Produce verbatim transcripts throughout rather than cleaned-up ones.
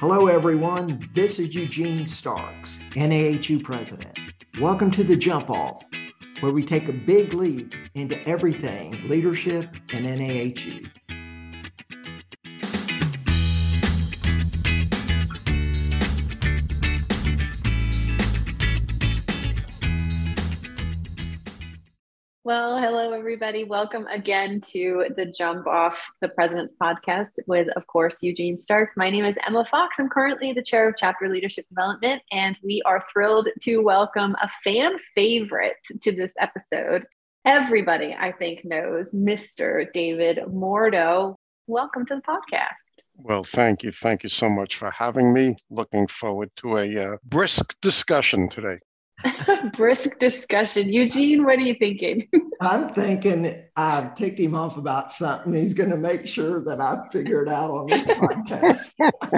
Hello, everyone. This is Eugene Starks, N A H U president. Welcome to the Jump Off, where we take a big leap into everything leadership and N A H U. Well, hello, everybody. Welcome again to the Jump Off the President's Podcast with, of course, Eugene Starks. My name is Emma Fox. I'm currently the chair of Chapter Leadership Development, and we are thrilled to welcome a fan favorite to this episode. Everybody, I think, knows Mister David Mordo. Welcome to the podcast. Well, thank you. Thank you so much for having me. Looking forward to a uh, brisk discussion today. Brisk discussion. Eugene, what are you thinking? I'm thinking I've ticked him off about something. He's going to make sure that I figure it out on this podcast.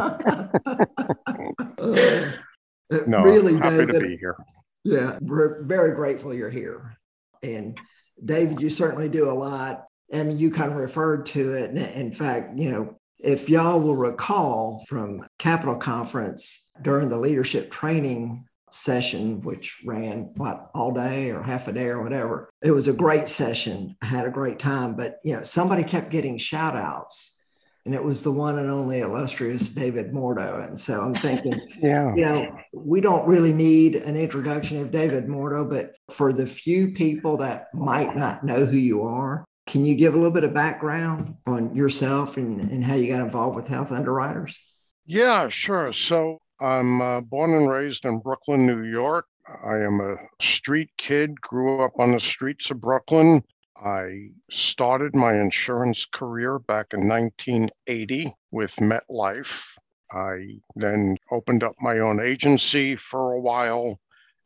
uh, no, really, happy David, to be here. Yeah, we're very grateful you're here. And David, you certainly do a lot. I mean, you kind of referred to it. In fact, you know, if y'all will recall from Capitol Conference during the leadership training session, which ran what all day or half a day or whatever. It was a great session. I had a great time, but you know, somebody kept getting shout outs, and it was the one and only illustrious David Mordo. And so I'm thinking, yeah, you know, we don't really need an introduction of David Mordo, but for the few people that might not know who you are, can you give a little bit of background on yourself and, and how you got involved with Health Underwriters? Yeah, sure. So I'm uh, born and raised in Brooklyn, New York. I am a street kid, grew up on the streets of Brooklyn. I started my insurance career back in nineteen eighty with MetLife. I then opened up my own agency for a while,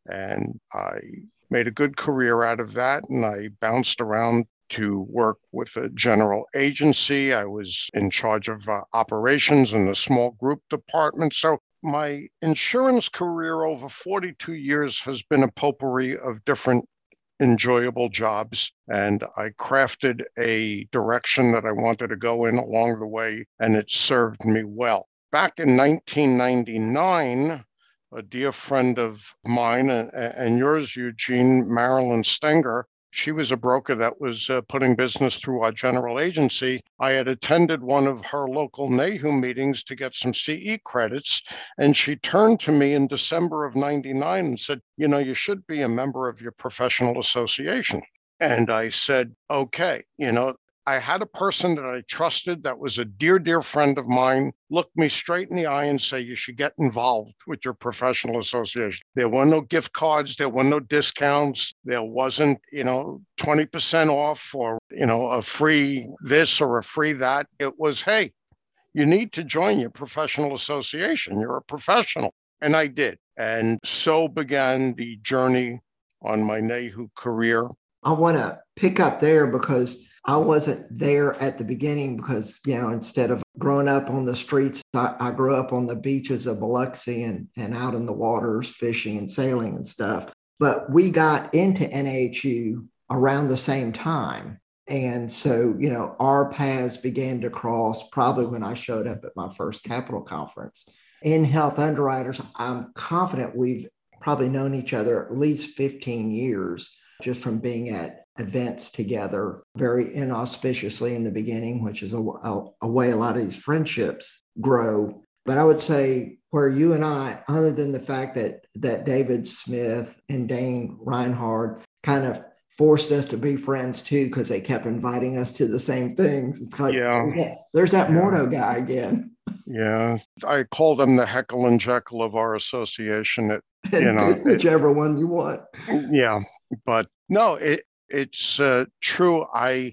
and I made a good career out of that, and I bounced around to work with a general agency. I was in charge of uh, operations in the small group department. So my insurance career over forty-two years has been a potpourri of different enjoyable jobs. And I crafted a direction that I wanted to go in along the way, and it served me well. Back in nineteen ninety-nine, a dear friend of mine and, and yours, Eugene, Marilyn Stenger, she was a broker that was uh, putting business through our general agency. I had attended one of her local N A H U meetings to get some C E credits, and she turned to me in December of ninety-nine and said, you know, you should be a member of your professional association. And I said, okay, you know, I had a person that I trusted that was a dear, dear friend of mine look me straight in the eye and say, you should get involved with your professional association. There were no gift cards. There were no discounts. There wasn't, you know, twenty percent off or, you know, a free this or a free that. It was, hey, you need to join your professional association. You're a professional. And I did. And so began the journey on my N A H U career. I want to pick up there because I wasn't there at the beginning because, you know, instead of growing up on the streets, I, I grew up on the beaches of Biloxi and, and out in the waters, fishing and sailing and stuff. But we got into N A H U around the same time. And so, you know, our paths began to cross probably when I showed up at my first Capitol Conference. In Health Underwriters, I'm confident we've probably known each other at least fifteen years. Just from being at events together very inauspiciously in the beginning, which is a, a, a way a lot of these friendships grow. But I would say where you and I, other than the fact that that David Smith and Dane Reinhard kind of forced us to be friends too, because they kept inviting us to the same things. It's like, yeah. there's that, there's that yeah. Mordo guy again. Yeah, I call them the Heckle and Jekyll of our association. It, you know, whichever it, one you want. Yeah, but no, it it's uh, true. I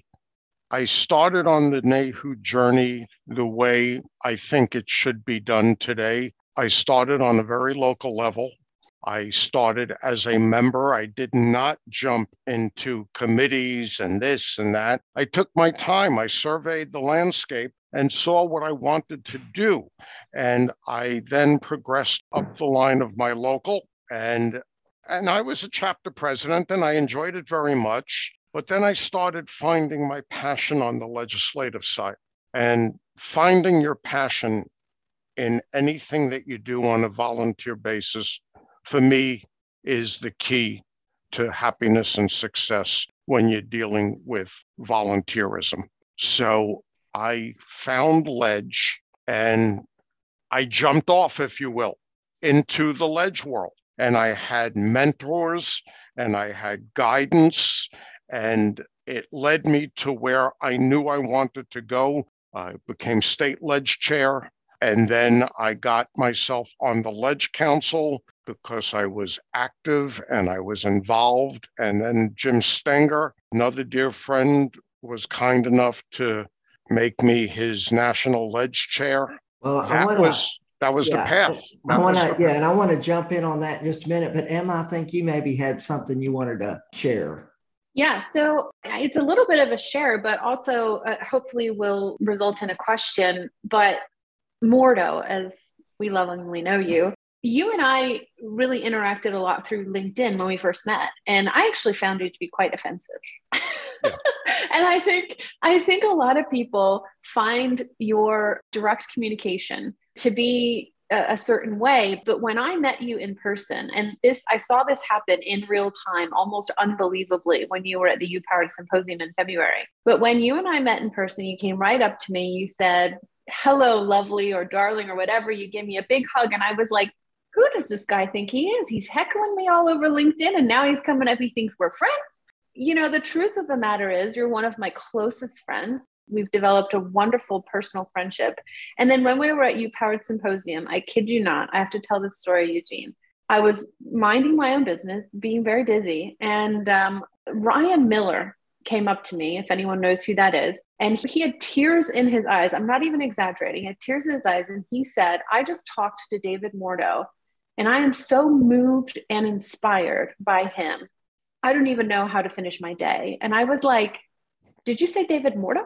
I started on the N A H U journey the way I think it should be done today. I started on a very local level. I started as a member. I did not jump into committees and this and that. I took my time. I surveyed the landscape and saw what I wanted to do. And I then progressed up the line of my local, and and I was a chapter president, and I enjoyed it very much. But then I started finding my passion on the legislative side. And finding your passion in anything that you do on a volunteer basis, for me, is the key to happiness and success when you're dealing with volunteerism. So I found Ledge and I jumped off, if you will, into the Ledge world. And I had mentors and I had guidance, and it led me to where I knew I wanted to go. I became state Ledge chair, and then I got myself on the Ledge Council because I was active and I was involved. And then Jim Stenger, another dear friend, was kind enough to make me his national Ledge chair. Well, that I want was to, that was yeah, the path. I That want was to, the yeah, path. and I want to jump in on that in just a minute. But Emma, I think you maybe had something you wanted to share. Yeah, so it's a little bit of a share, but also uh, hopefully will result in a question. But Mordo, as we lovingly know you, you and I really interacted a lot through LinkedIn when we first met, and I actually found you to be quite offensive. Yeah. And I think I think a lot of people find your direct communication to be a, a certain way, but when I met you in person, and this I saw this happen in real time, almost unbelievably, when you were at the U Powered Symposium in February. But when you and I met in person, you came right up to me, you said, "Hello, lovely," or "darling," or whatever. You gave me a big hug, and I was like, who does this guy think he is? He's heckling me all over LinkedIn, and now he's coming up, he thinks we're friends. You know, the truth of the matter is you're one of my closest friends. We've developed a wonderful personal friendship. And then when we were at U Powered Symposium, I kid you not, I have to tell this story, Eugene. I was minding my own business, being very busy, and um, Ryan Miller came up to me, if anyone knows who that is, and he had tears in his eyes. I'm not even exaggerating. He had tears in his eyes, and he said, "I just talked to David Mordo, and I am so moved and inspired by him. I don't even know how to finish my day." And I was like, did you say David Mordo?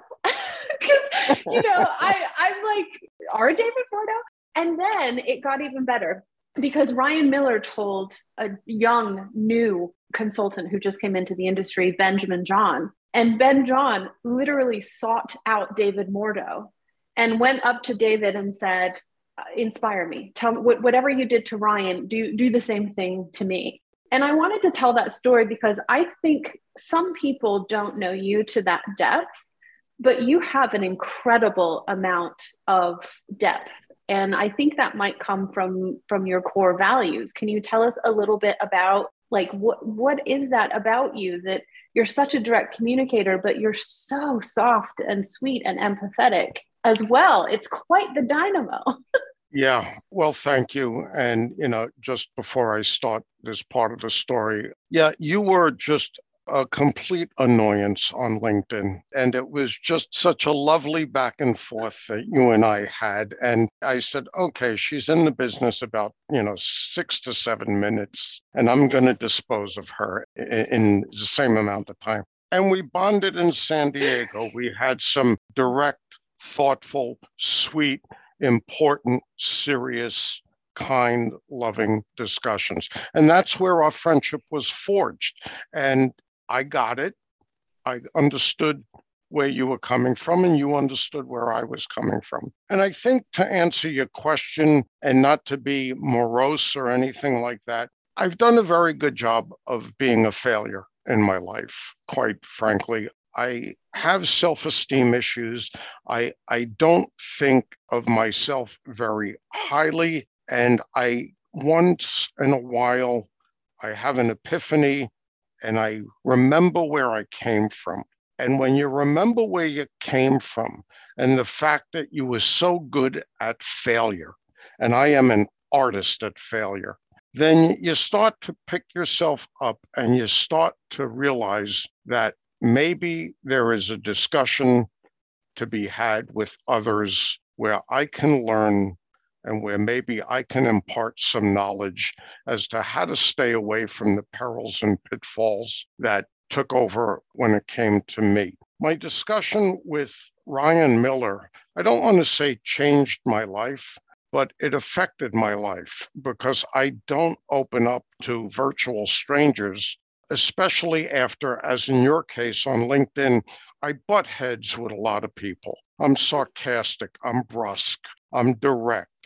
Because, you know, I, I'm like, are David Mordo? And then it got even better because Ryan Miller told a young, new consultant who just came into the industry, Benjamin John. And Ben John literally sought out David Mordo and went up to David and said, "Inspire me. Tell me whatever you did to Ryan, do, do the same thing to me." And I wanted to tell that story because I think some people don't know you to that depth, but you have an incredible amount of depth. And I think that might come from, from your core values. Can you tell us a little bit about like, what, what is that about you that you're such a direct communicator, but you're so soft and sweet and empathetic as well? It's quite the dynamo. Yeah, well, thank you. And, you know, just before I start this part of the story, yeah, you were just a complete annoyance on LinkedIn. And it was just such a lovely back and forth that you and I had. And I said, okay, she's in the business about, you know, six to seven minutes, and I'm going to dispose of her in, in the same amount of time. And we bonded in San Diego. We had some direct, thoughtful, sweet, important, serious, kind, loving discussions. And that's where our friendship was forged. And I got it. I understood where you were coming from, and you understood where I was coming from. And I think to answer your question, and not to be morose or anything like that, I've done a very good job of being a failure in my life, quite frankly. I have self-esteem issues. I, I don't think of myself very highly. And I once in a while, I have an epiphany and I remember where I came from. And when you remember where you came from and the fact that you were so good at failure, and I am an artist at failure, then you start to pick yourself up and you start to realize that maybe there is a discussion to be had with others where I can learn and where maybe I can impart some knowledge as to how to stay away from the perils and pitfalls that took over when it came to me. My discussion with Ryan Miller, I don't want to say changed my life, but it affected my life because I don't open up to virtual strangers, especially after, as in your case on LinkedIn, I butt heads with a lot of people. I'm sarcastic, I'm brusque, I'm direct,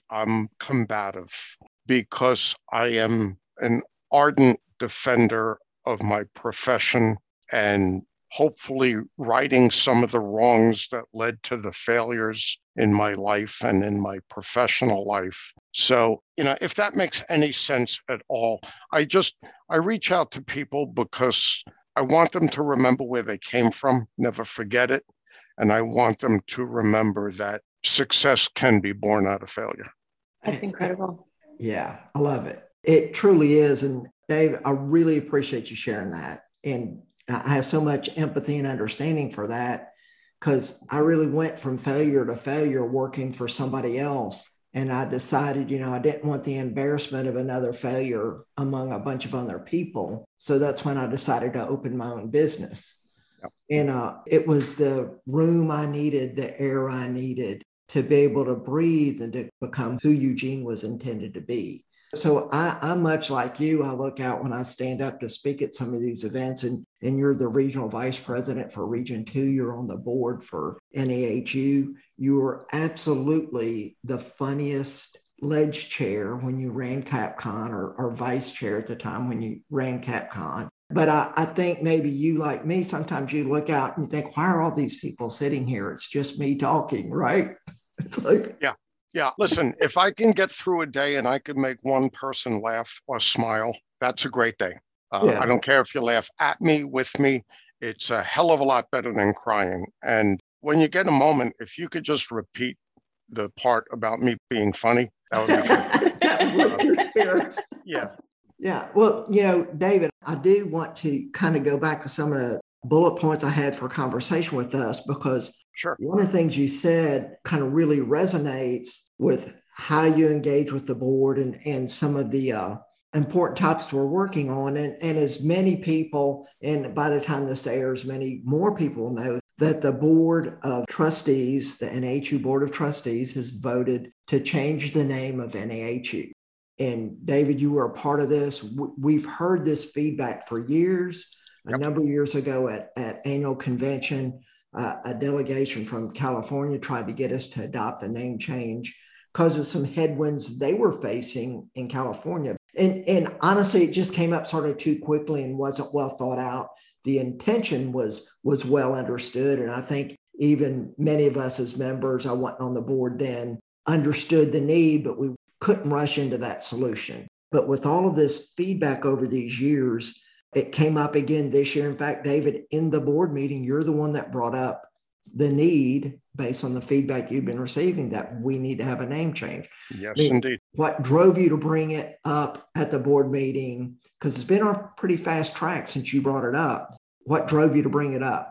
I'm combative because I am an ardent defender of my profession and hopefully righting some of the wrongs that led to the failures in my life and in my professional life. So, you know, if that makes any sense at all, I just, I reach out to people because I want them to remember where they came from, never forget it. And I want them to remember that success can be born out of failure. That's incredible. Yeah, I love it. It truly is. And Dave, I really appreciate you sharing that. And I have so much empathy and understanding for that because I really went from failure to failure working for somebody else. And I decided, you know, I didn't want the embarrassment of another failure among a bunch of other people. So that's when I decided to open my own business. Yep. And uh, it was the room I needed, the air I needed to be able to breathe and to become who Eugene was intended to be. So I, I'm much like you. I look out when I stand up to speak at some of these events, and, and you're the regional vice president for Region two. You're on the board for N A H U. You were absolutely the funniest ledge chair when you ran CapCon, or, or vice chair at the time when you ran CapCon. But I, I think maybe you, like me, sometimes you look out and you think, why are all these people sitting here? It's just me talking, right? It's like, yeah. Yeah, listen, if I can get through a day and I can make one person laugh or smile, that's a great day. Uh, yeah. I don't care if you laugh at me, with me. It's a hell of a lot better than crying. And when you get a moment, if you could just repeat the part about me being funny, that would be good. That would lift your spirits. Yeah. Yeah. Well, you know, David, I do want to kind of go back to some of the bullet points I had for conversation with us, because sure. One of the things you said kind of really resonates with how you engage with the board and, and some of the uh, important topics we're working on. And, and as many people, and by the time this airs, many more people know that the Board of Trustees, the N A H U Board of Trustees, has voted to change the name of N A H U. And David, you were a part of this. We've heard this feedback for years. Yep. A number of years ago at, at annual convention, uh, a delegation from California tried to get us to adopt a name change because of some headwinds they were facing in California. And, and honestly, it just came up sort of too quickly and wasn't well thought out. The intention was, was well understood. And I think even many of us as members, I wasn't on the board then, understood the need, but we couldn't rush into that solution. But with all of this feedback over these years, it came up again this year. In fact, David, in the board meeting, you're the one that brought up the need, based on the feedback you've been receiving, that we need to have a name change. Yes, I mean, indeed. What drove you to bring it up at the board meeting? Because it's been on a pretty fast track since you brought it up. What drove you to bring it up?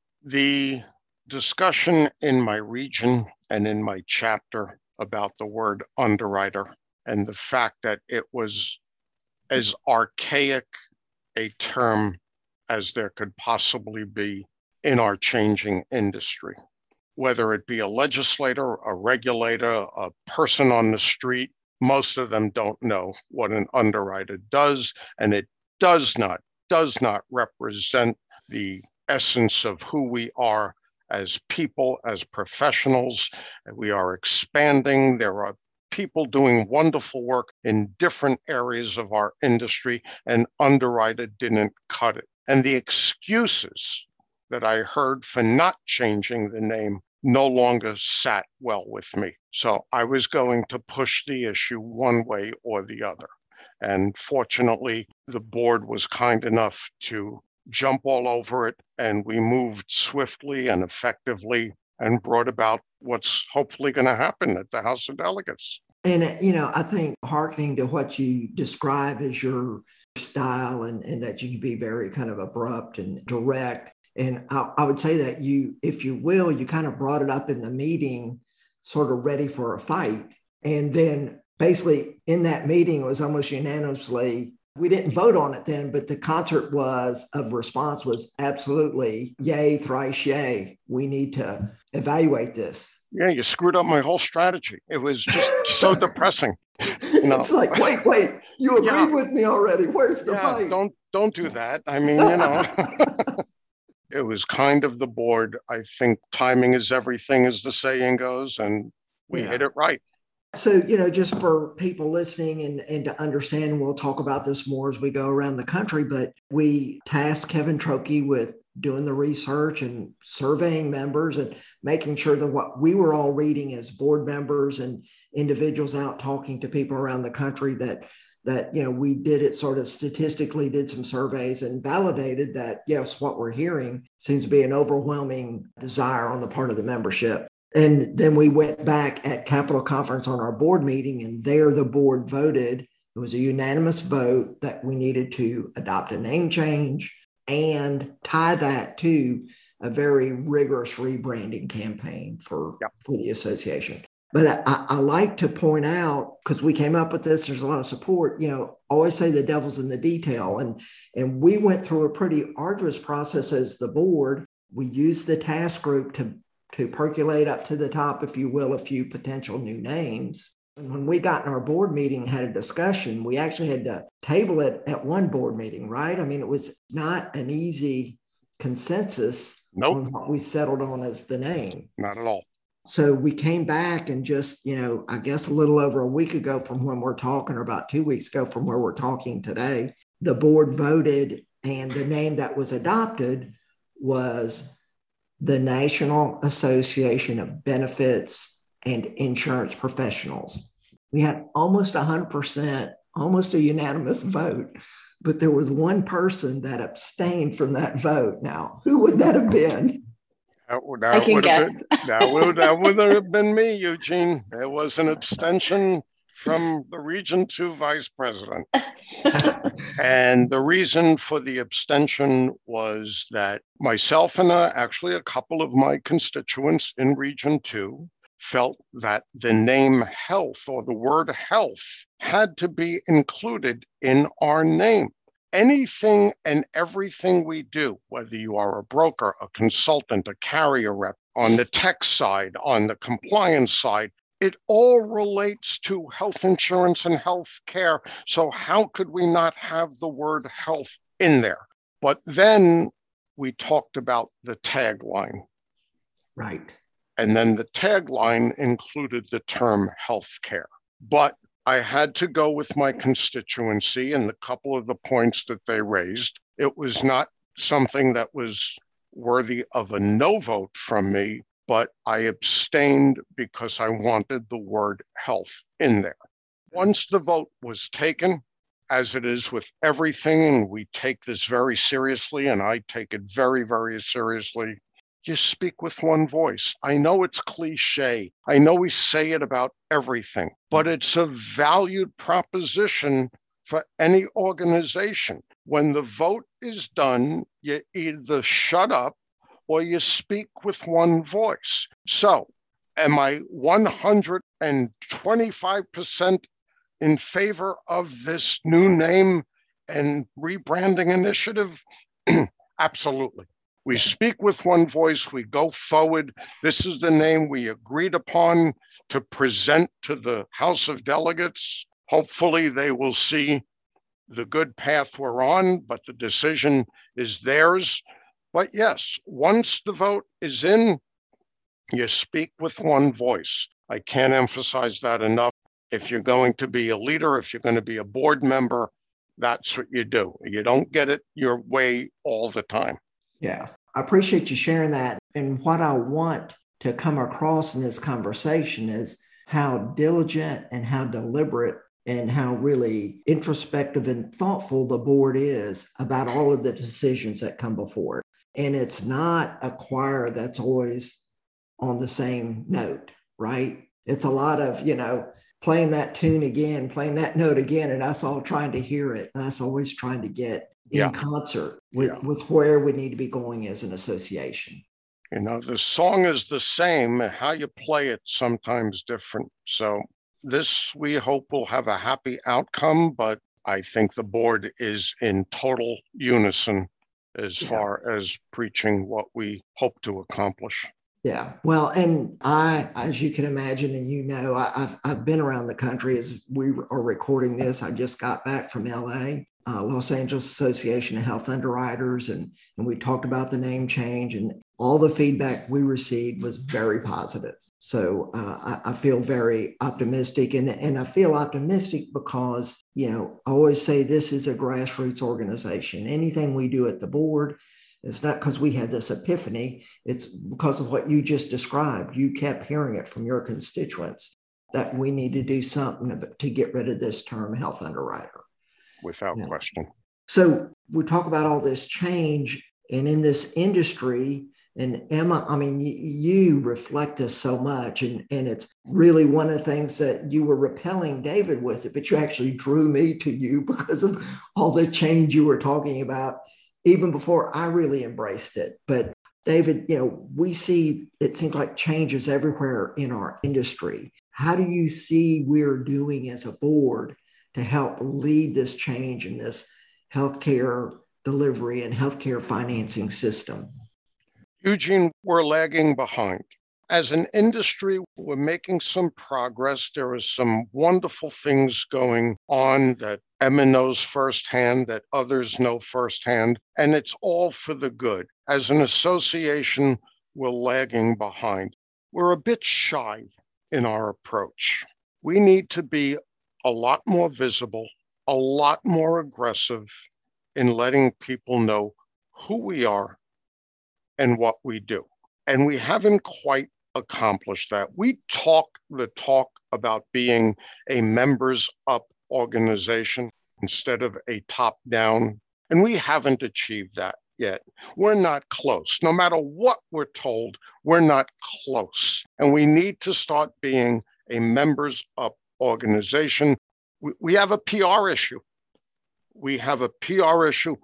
The discussion in my region and in my chapter about the word underwriter and the fact that it was as archaic a term as there could possibly be in our changing industry. Whether it be a legislator, a regulator, a person on the street, most of them don't know what an underwriter does, and it does not, does not represent the essence of who we are as people, as professionals. We are expanding. There are people doing wonderful work in different areas of our industry, and underwriter didn't cut it. And the excuses that I heard for not changing the name no longer sat well with me. So I was going to push the issue one way or the other. And fortunately, the board was kind enough to jump all over it, and we moved swiftly and effectively and brought about what's hopefully going to happen at the House of Delegates. And, you know, I think hearkening to what you describe as your style, and, and that you can be very kind of abrupt and direct. And I, I would say that you, if you will, you kind of brought it up in the meeting, sort of ready for a fight. And then basically in that meeting, it was almost unanimously, we didn't vote on it then, but the concert was of response was absolutely yay, thrice yay. We need to evaluate this. Yeah, you screwed up my whole strategy. It was just so depressing. You know? It's like, wait, wait, you agreed yeah. with me already. Where's the yeah, fight? Don't, don't do that. I mean, you know, it was kind of the board. I think timing is everything, as the saying goes, and we yeah. hit it right. So, you know, just for people listening and, and to understand, we'll talk about this more as we go around the country, but we tasked Kevin Trokey with doing the research and surveying members and making sure that what we were all reading as board members and individuals out talking to people around the country, that that, you know, we did it sort of statistically, did some surveys and validated that, yes, what we're hearing seems to be an overwhelming desire on the part of the membership. And then we went back at Capitol Conference on our board meeting, and there the board voted. It was a unanimous vote that we needed to adopt a name change and tie that to a very rigorous rebranding campaign for, yep. for the association. But I, I like to point out, because we came up with this, there's a lot of support, you know, always say the devil's in the detail. And, and we went through a pretty arduous process as the board. We used the task group to to percolate up to the top, if you will, a few potential new names. And when we got in our board meeting, had a discussion, we actually had to table it at one board meeting, right? I mean, it was not an easy consensus nope. on what we settled on as the name. Not at all. So we came back and just, you know, I guess a little over a week ago from when we're talking, or about two weeks ago from where we're talking today, the board voted, and the name that was adopted was the National Association of Benefits and Insurance Professionals. We had almost one hundred percent, almost a unanimous vote, but there was one person that abstained from that vote. Now, who would that have been? That would, that I can would guess. Have been, that, would, that would have been me, Eugene. There was an abstention from the Region two Vice President. And the reason for the abstention was that myself and uh, actually a couple of my constituents in Region two felt that the name health, or the word health, had to be included in our name. Anything and everything we do, whether you are a broker, a consultant, a carrier rep, on the tech side, on the compliance side, it all relates to health insurance and health care. So how could we not have the word health in there? But then we talked about the tagline. Right. And then the tagline included the term healthcare. But I had to go with my constituency and the couple of the points that they raised. It was not something that was worthy of a no vote from me, but I abstained because I wanted the word health in there. Once the vote was taken, as it is with everything, and we take this very seriously, and I take it very, very seriously, you speak with one voice. I know it's cliche. I know we say it about everything, but it's a valued proposition for any organization. When the vote is done, you either shut up or you speak with one voice. So am I one hundred twenty-five percent in favor of this new name and rebranding initiative? Absolutely. We speak with one voice, we go forward. This is the name we agreed upon to present to the House of Delegates. Hopefully they will see the good path we're on, but the decision is theirs. But yes, once the vote is in, you speak with one voice. I can't emphasize that enough. If you're going to be a leader, if you're going to be a board member, that's what you do. You don't get it your way all the time. Yeah, I appreciate you sharing that. And what I want to come across in this conversation is how diligent and how deliberate and how really introspective and thoughtful the board is about all of the decisions that come before it. And it's not a choir that's always on the same note, right? It's a lot of, you know, playing that tune again, playing that note again, and us all trying to hear it. And us always trying to get in yeah. concert with, yeah. with where we need to be going as an association. You know, the song is the same. How you play it sometimes different. So this, we hope, will have a happy outcome, but I think the board is in total unison as yeah. far as preaching what we hope to accomplish. Yeah. Well, and I, as you can imagine, and you know, I, I've, I've been around the country as we are recording this. I just got back from L A, uh, Los Angeles Association of Health Underwriters, and, and we talked about the name change, and all the feedback we received was very positive. So uh, I, I feel very optimistic, and, and I feel optimistic because, you know, I always say this is a grassroots organization. Anything we do at the board, it's not because we had this epiphany. It's because of what you just described. You kept hearing it from your constituents that we need to do something to get rid of this term health underwriter. Without Yeah. question. So we talk about all this change, and in this industry, and Emma, I mean, you, you reflect us so much, and, and it's really one of the things that you were repelling David with it, but you actually drew me to you because of all the change you were talking about, even before I really embraced it. But David, you know, we see, it seems like changes everywhere in our industry. How do you see we're doing as a board to help lead this change in this healthcare delivery and healthcare financing system? Eugene, we're lagging behind. As an industry, we're making some progress. There are some wonderful things going on that Emma knows firsthand, that others know firsthand, and it's all for the good. As an association, we're lagging behind. We're a bit shy in our approach. We need to be a lot more visible, a lot more aggressive in letting people know who we are and what we do. And we haven't quite accomplished that. We talk the talk about being a members up organization instead of a top down, and we haven't achieved that yet. We're not close. No matter what we're told, we're not close. And we need to start being a members up organization. We, we have a P R issue. We have a P R issue.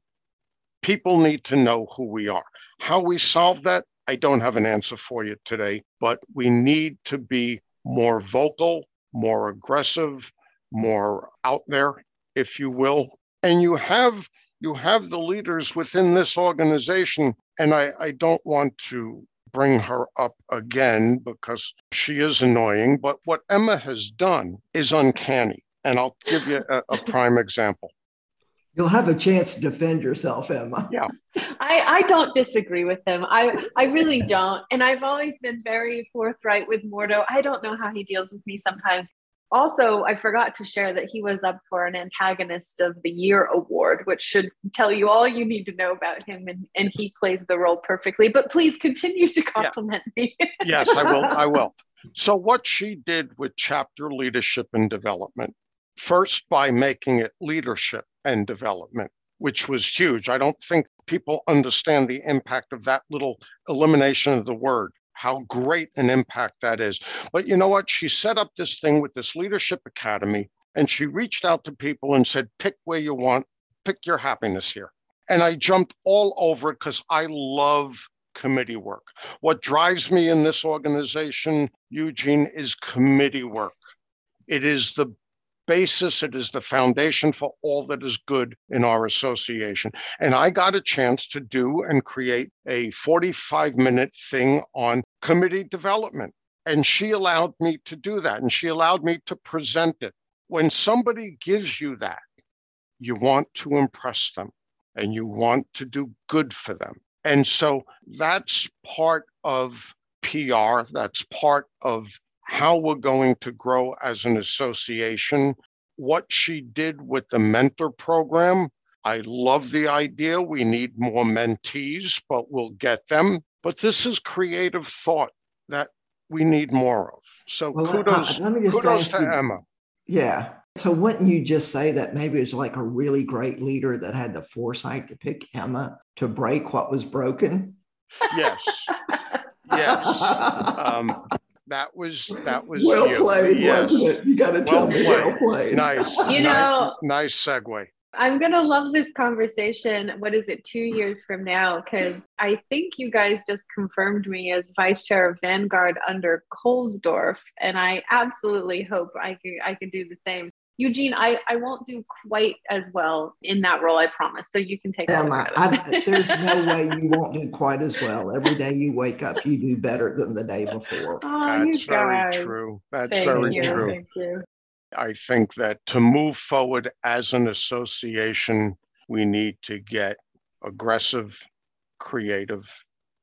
People need to know who we are. How we solve that, I don't have an answer for you today, but we need to be more vocal, more aggressive, more out there, if you will. And you have you have the leaders within this organization, and I, I don't want to bring her up again because she is annoying, but what Emma has done is uncanny. And I'll give you a, a prime example. You'll have a chance to defend yourself, Emma. Yeah. I, I don't disagree with him. I, I really don't. And I've always been very forthright with Mordo. I don't know how he deals with me sometimes. Also, I forgot to share that he was up for an Antagonist of the Year award, which should tell you all you need to know about him. And, and he plays the role perfectly. But please continue to compliment yeah. me. Yes, I will. I will. So what she did with chapter leadership and development, first by making it leadership and development, which was huge. I don't think people understand the impact of that little elimination of the word, how great an impact that is. But you know what? She set up this thing with this leadership academy, and she reached out to people and said, pick where you want, pick your happiness here. And I jumped all over it because I love committee work. What drives me in this organization, Eugene, is committee work. It is the basis, it is the foundation for all that is good in our association. And I got a chance to do and create a forty-five minute thing on committee development. And she allowed me to do that. And she allowed me to present it. When somebody gives you that, you want to impress them and you want to do good for them. And so that's part of P R. That's part of how we're going to grow as an association. What she did with the mentor program, I love the idea. We need more mentees, but we'll get them. But this is creative thought that we need more of. So well, kudos, uh, let me just kudos ask to you, Emma. Yeah. So wouldn't you just say that maybe it's like a really great leader that had the foresight to pick Emma to break what was broken? Yes. Yes. Um, That was that was well you. played, yes. wasn't it? You got to tell well me, played. well played. Nice, you nice, know, nice segue. I'm gonna love this conversation. What is it, two years from now? Because I think you guys just confirmed me as vice chair of Vanguard under Colesdorf, and I absolutely hope I can I can do the same. Eugene, I, I won't do quite as well in that role, I promise. So you can take Emma, I, there's no way you won't do quite as well. Every day you wake up, you do better than the day before. Oh, That's very guys. true. That's Thank very you. true. Thank you. I think that to move forward as an association, we need to get aggressive, creative,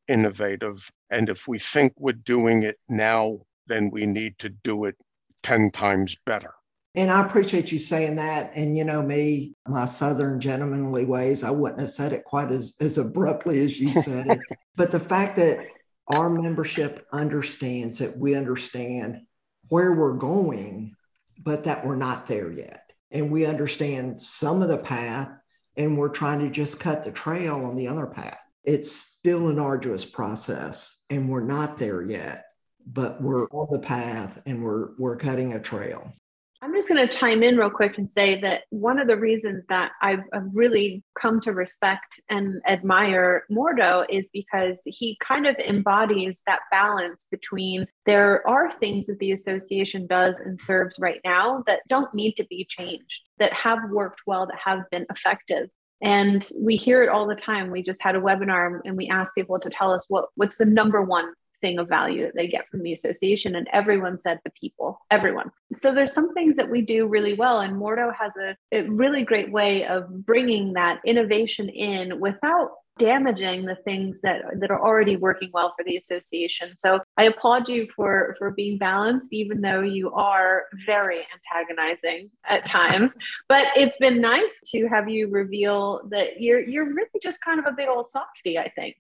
innovative. And if we think we're doing it now, then we need to do it ten times better. And I appreciate you saying that. And you know me, my Southern gentlemanly ways, I wouldn't have said it quite as, as abruptly as you said it. But the fact that our membership understands that we understand where we're going, but that we're not there yet. And we understand some of the path, and we're trying to just cut the trail on the other path. It's still an arduous process, and we're not there yet, but we're on the path and we're we're cutting a trail. I'm just going to chime in real quick and say that one of the reasons that I've, I've really come to respect and admire Mordo is because he kind of embodies that balance between there are things that the association does and serves right now that don't need to be changed, that have worked well, that have been effective. And we hear it all the time. We just had a webinar and we asked people to tell us what, what's the number one thing of value that they get from the association, and everyone said the people, everyone. So there's some things that we do really well, and Mordo has a, a really great way of bringing that innovation in without damaging the things that that are already working well for the association. So I applaud you for for being balanced, even though you are very antagonizing at times. But it's been nice to have you reveal that you're you're really just kind of a big old softie, I think.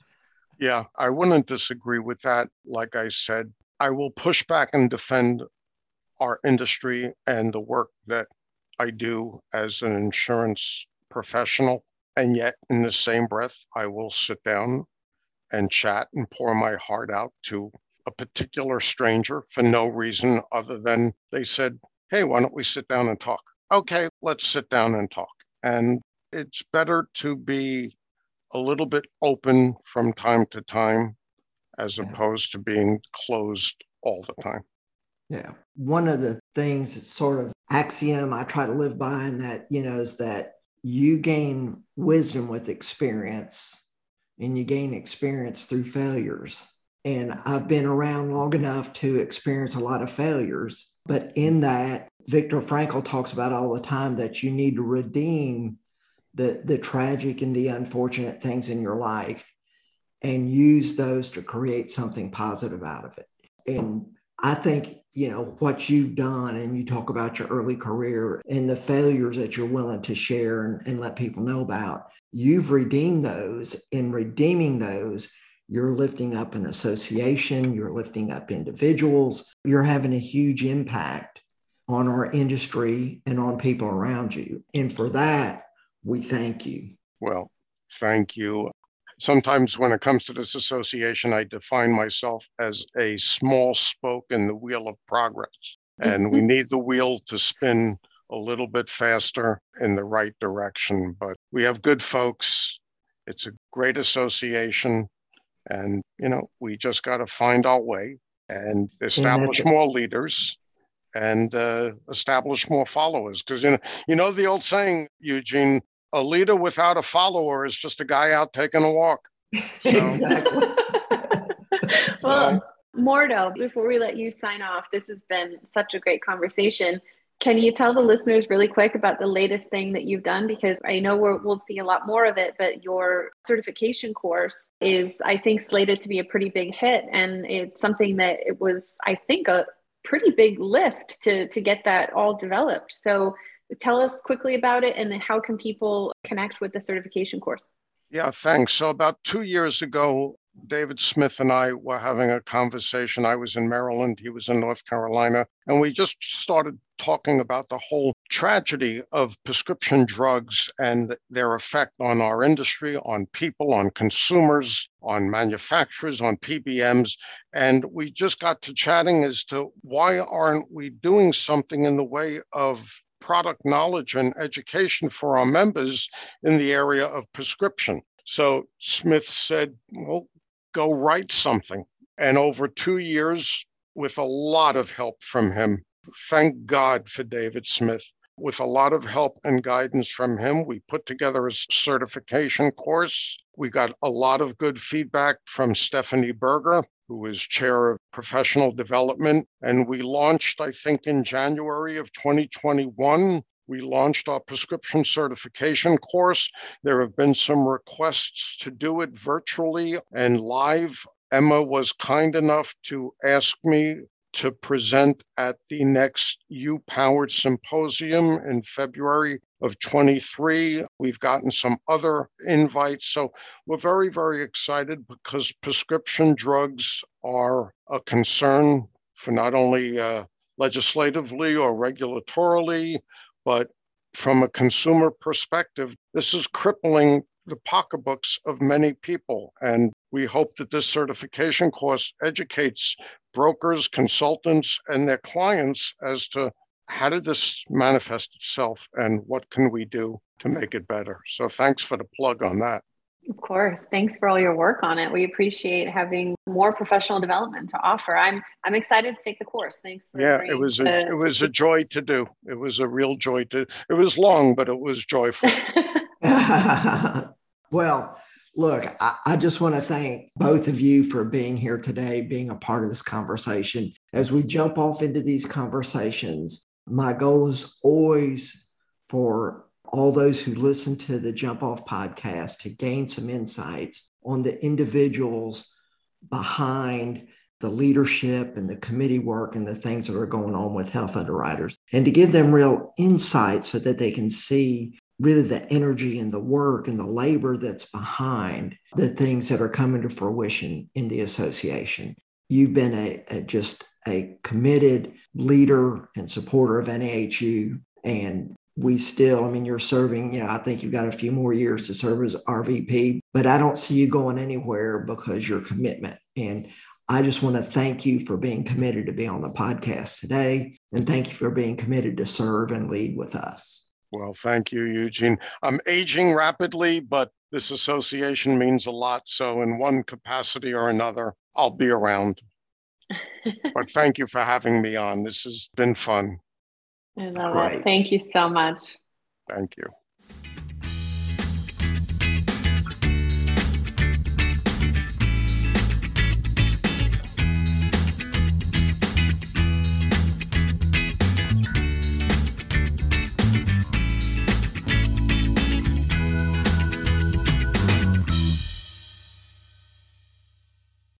Yeah, I wouldn't disagree with that. Like I said, I will push back and defend our industry and the work that I do as an insurance professional. And yet, in the same breath, I will sit down and chat and pour my heart out to a particular stranger for no reason other than they said, hey, why don't we sit down and talk? Okay, let's sit down and talk. And it's better to be a little bit open from time to time as opposed to being closed all the time. Yeah. One of the things that's sort of axiom I try to live by, and that, you know, is that you gain wisdom with experience and you gain experience through failures. And I've been around long enough to experience a lot of failures, but in that, Viktor Frankl talks about all the time that you need to redeem the, the tragic and the unfortunate things in your life and use those to create something positive out of it. And I think, you know, what you've done, and you talk about your early career and the failures that you're willing to share and, and let people know about, you've redeemed those. In redeeming those, you're lifting up an association, you're lifting up individuals, you're having a huge impact on our industry and on people around you. And for that, we thank you. Well, thank you. Sometimes when it comes to this association, I define myself as a small spoke in the wheel of progress. And we need the wheel to spin a little bit faster in the right direction. But we have good folks. It's a great association. And, you know, we just got to find our way and establish more leaders and uh, establish more followers. Because, you know, you know the old saying, Eugene, a leader without a follower is just a guy out taking a walk. So. Exactly. Well, Mordo, before we let you sign off, this has been such a great conversation. Can you tell the listeners really quick about the latest thing that you've done? Because I know we're, we'll see a lot more of it, but your certification course is, I think, slated to be a pretty big hit. And it's something that it was, I think, a pretty big lift to, to get that all developed. So tell us quickly about it, and then how can people connect with the certification course? Yeah, thanks. So about two years ago, David Smith and I were having a conversation. I was in Maryland, he was in North Carolina, and we just started talking about the whole tragedy of prescription drugs and their effect on our industry, on people, on consumers, on manufacturers, on P B Ms. And we just got to chatting as to why aren't we doing something in the way of product knowledge and education for our members in the area of prescription. So Smith said, well, go write something. And over two years, with a lot of help from him, thank God for David Smith, with a lot of help and guidance from him, we put together a certification course. We got a lot of good feedback from Stephanie Berger, who is chair of professional development. And we launched, I think, in January of twenty twenty-one. we launched our prescription certification course. There have been some requests to do it virtually and live. Emma was kind enough to ask me to present at the next U-Powered Symposium in February of twenty-three. We've gotten some other invites. So we're very, very excited because prescription drugs are a concern for not only uh, legislatively or regulatorily, but from a consumer perspective, this is crippling the pocketbooks of many people. And we hope that this certification course educates brokers, consultants, and their clients as to how did this manifest itself and what can we do to make it better. So thanks for the plug on that. Of course. Thanks for all your work on it. We appreciate having more professional development to offer. I'm I'm excited to take the course. Thanks for Yeah, it was a to, it was to... a joy to do. It was a real joy to. It was long, but it was joyful. Well, look, I, I just want to thank both of you for being here today, being a part of this conversation. As we jump off into these conversations, my goal is always for all those who listen to the Jump Off podcast to gain some insights on the individuals behind the leadership and the committee work and the things that are going on with health underwriters, and to give them real insight so that they can see really the energy and the work and the labor that's behind the things that are coming to fruition in the association. You've been a, a just a committed leader and supporter of N A H U, and we still, I mean, you're serving, you know, I think you've got a few more years to serve as R V P, but I don't see you going anywhere because your commitment. And I just want to thank you for being committed to be on the podcast today. And thank you for being committed to serve and lead with us. Well, thank you, Eugene. I'm aging rapidly, but this association means a lot. So in one capacity or another, I'll be around. But thank you for having me on. This has been fun. I love Great. it. Thank you so much. Thank you.